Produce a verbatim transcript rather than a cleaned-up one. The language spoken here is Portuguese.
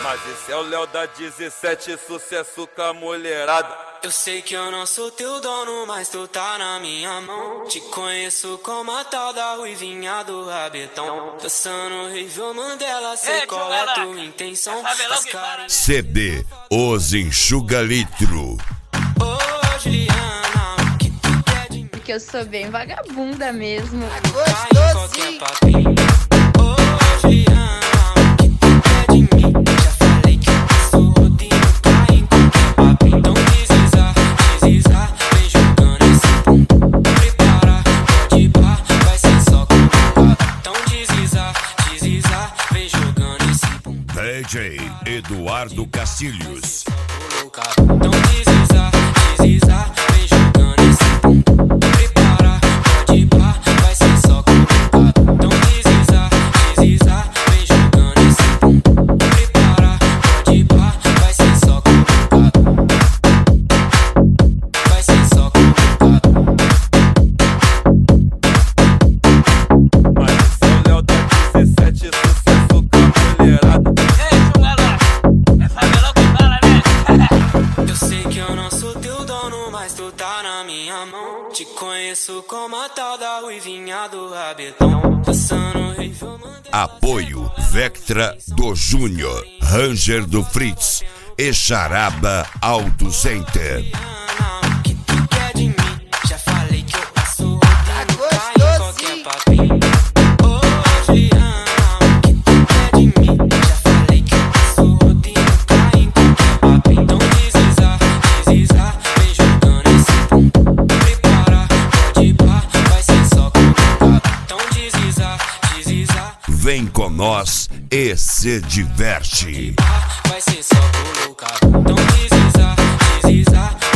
Mas esse é o Léo da dezessete, sucesso com a mulherada. Eu sei que eu não sou teu dono, mas tu tá na minha mão. Te conheço como a tal da ruivinha do rabetão. Dançando Rivel Mandela, sei qual é a tua intenção. C D Os Enxuga Litro. Ô Juliana, o que tu quer de mim? Porque eu sou bem vagabunda mesmo. Gostosinho. Ô Juliana, o que tu quer de mim? Já falei que eu sou rodinho, cai em qualquer papinho. Então deslizar, deslizar, vem jogando esse pum. Prepara, pode pá, vai ser só colocado. Então deslizar, deslizar, vem jogando esse pum. D J Eduardo Castilhos. Então deslizar, deslizar, vem jogando esse pum. Prepara, pode pá, vai ser só colocado. Então deslizar, deslizar, vem jogando esse pum. Prepara, pode pá, vai ser só colocado. Vai ser só colocado. Mas esse é o Léo da dezessete, sucesso com a mulherada. Eu sei que eu não sou teu dono, mas tu tá na minha mão. Te conheço como a tal da ruivinha do rabetão. Dançando Rivel Mandela. Apoio Vectra do Júnior, Ranger do Fritz e Charaba Auto Center. O que tu quer de mim? Já falei que eu passo rodinho, cai em qualquer papinho. Ô Juliana, o que tu quer de mim? Já falei que eu passo rodinho, cai em qualquer papinho. Então deslizar, deslizar, vem jogando esse pum. Prepara, pode pá, vai ser só colocado. Então deslizar, deslizar, Vem com nós e se diverte. vai ser só colocado. Então deslizar, deslizar,